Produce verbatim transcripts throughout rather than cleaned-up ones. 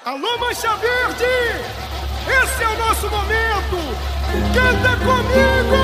Alô, Mancha Verde! Esse é o nosso momento! Canta comigo!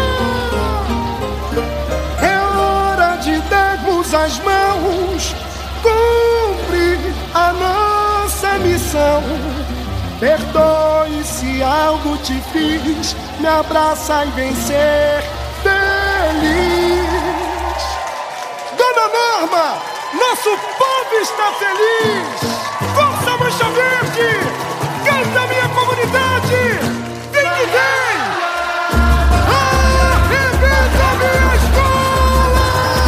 É hora de darmos as mãos, cumprir a nossa missão. Perdoe se algo te fiz, me abraça e vem ser feliz. Dona Norma, nosso povo está feliz! Força, Mancha Verde! Canta, minha comunidade! Vem que vem! Arrebenta, minha escola!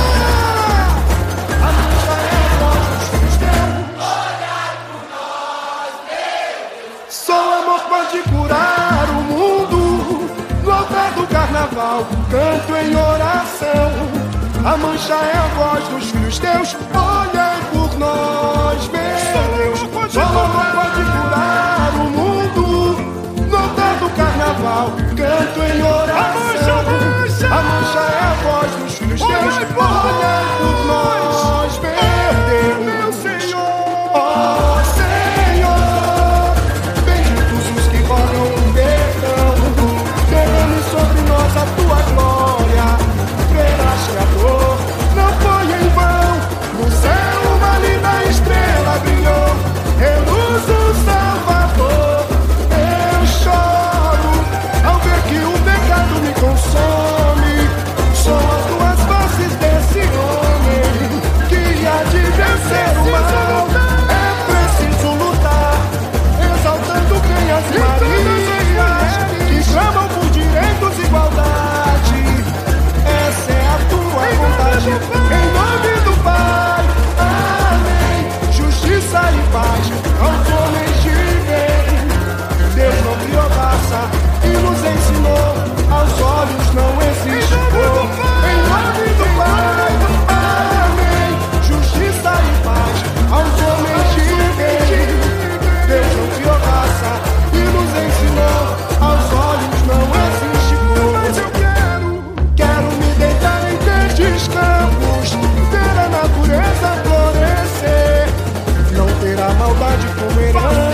A mancha é a voz dos cristãos. Olha por nós, Deus! Só amor pode curar o mundo. No altar do carnaval, canto em oração. A mancha é a voz dos filhos teus. Olha por nós, Deus! Só amor pode curar o mundo. No altar do carnaval, canto em oração. A mancha é a voz dos filhos teus. Olha por nós, meu Senhor. Ó Senhor, benditos os que rogam o perdão. Derrame sobre nós a tua glória. Verás que a dor não foi em vão. No céu uma linda estrela brilhou. Reluz o Salvador. Eu choro ao ver que o pecado me consome. São as tuas vozes desse homem que há de vencer o mal. É preciso lutar, exaltando quem as Marias que clamam por direitos e igualdade. Essa é a tua vontade, em nome do Pai. Amém. Justiça e paz aos homens de bem. Deus não criou raça e nos ensinou. Aos olhos não existe cor. Em nome do Pai. Amém. Justiça e paz aos homens de bem. Deus não criou raça e nos ensinou. Aos olhos não existe cor. Mas eu quero, quero me deitar em verdes campos, ver a natureza florescer, não ter a maldade como herança.